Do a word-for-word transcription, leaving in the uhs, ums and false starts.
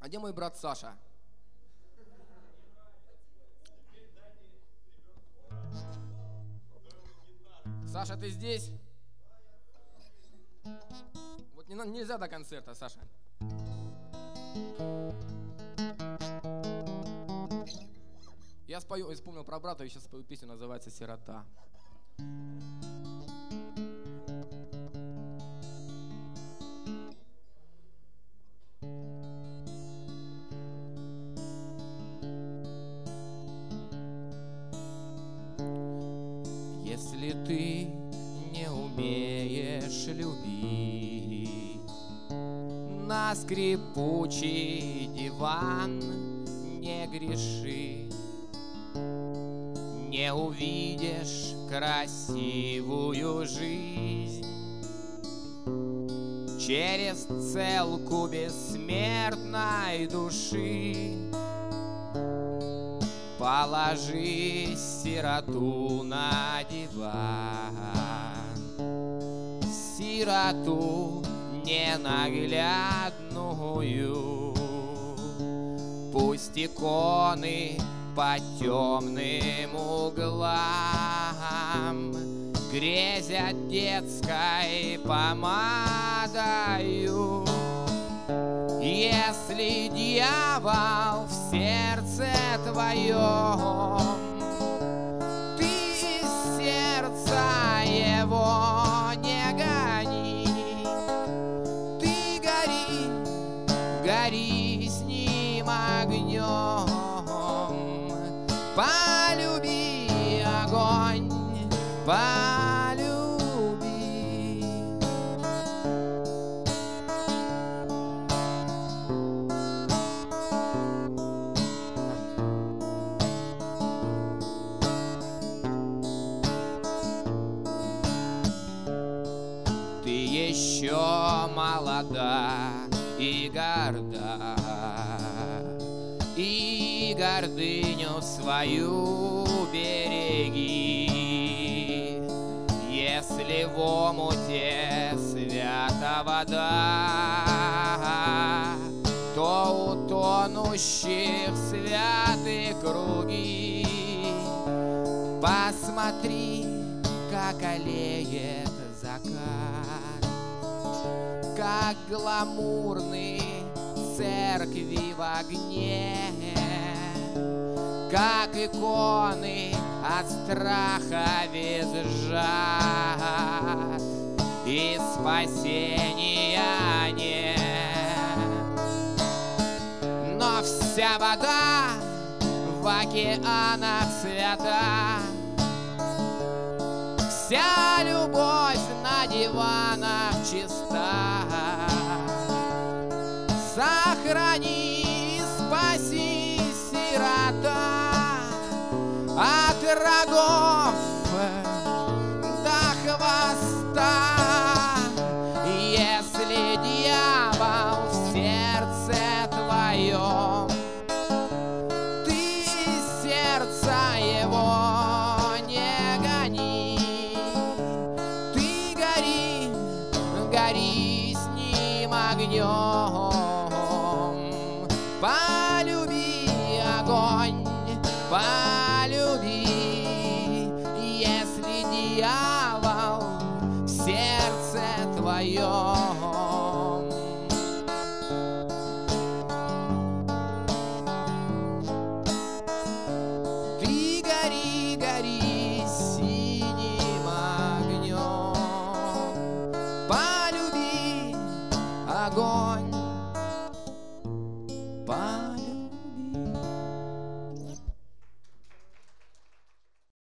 А где мой брат Саша? Саша, ты здесь? Вот не, нельзя до концерта, Саша. Я спою, вспомнил про брата, я сейчас спою песню, называется «Сирота». Если ты не умеешь любить, на скрипучий диван не греши. Не увидишь красивую жизнь через целку бессмертной души. Положи сироту на диван, сироту ненаглядную. Пусть иконы по темным углам грезят детской помадою. Если дьявол в сердце твоем, ты из сердца его не гони. Ты гори, гори с ним огнем. Полюби огонь, полюби. Ты еще молода и горда, и гордыню свою береги. Если в омуте свята вода, то у тонущих святы круги. Посмотри, как аллеет закат, как гламурны церкви в огне, как иконы от страха визжат, и спасения нет. Но вся вода в океанах свята, вся любовь на диванах чиста. Сохрани и спаси, сирота, от рогов до хвоста. Если дьявол в сердце твоем, ты из сердца его не гони. Ты гори, гори с ним огнем. Полюби огонь, полюби. Если дьявол в сердце твоем, ты гори, гори синим огнем. Полюби огонь, полюби.